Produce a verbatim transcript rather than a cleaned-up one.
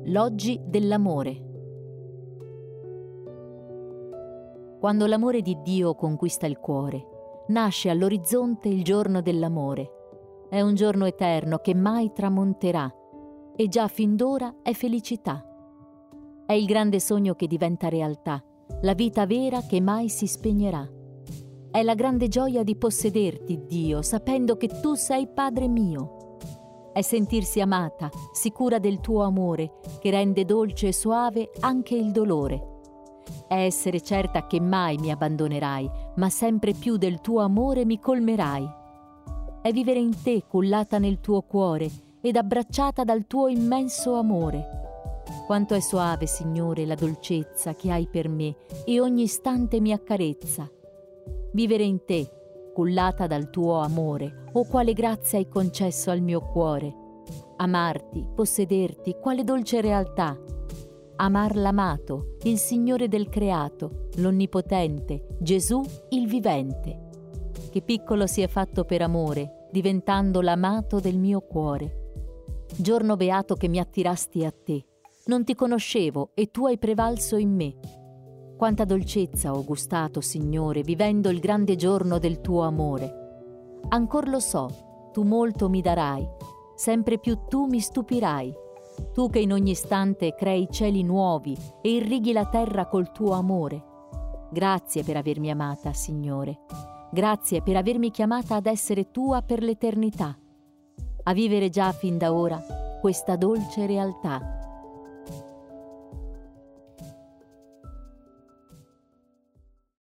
L'oggi dell'amore. Quando l'amore di Dio conquista il cuore, nasce all'orizzonte il giorno dell'amore. È un giorno eterno che mai tramonterà e già fin d'ora è felicità. È il grande sogno che diventa realtà, la vita vera che mai si spegnerà. È la grande gioia di possederti, Dio, sapendo che tu sei Padre mio. È sentirsi amata, sicura del tuo amore, che rende dolce e suave anche il dolore. È essere certa che mai mi abbandonerai, ma sempre più del tuo amore mi colmerai. È vivere in te, cullata nel tuo cuore ed abbracciata dal tuo immenso amore. Quanto è suave, Signore, la dolcezza che hai per me e ogni istante mi accarezza. Vivere in te, cullata dal tuo amore, oh quale grazia hai concesso al mio cuore. Amarti, possederti, quale dolce realtà. Amar l'amato, il Signore del creato, l'Onnipotente, Gesù il vivente. Che piccolo si è fatto per amore, diventando l'amato del mio cuore. Giorno beato che mi attirasti a te. Non ti conoscevo e tu hai prevalso in me. Quanta dolcezza ho gustato, Signore, vivendo il grande giorno del tuo amore. Ancor lo so, tu molto mi darai, sempre più tu mi stupirai. Tu che in ogni istante crei cieli nuovi e irrighi la terra col tuo amore. Grazie per avermi amata, Signore. Grazie per avermi chiamata ad essere tua per l'eternità. A vivere già fin da ora questa dolce realtà.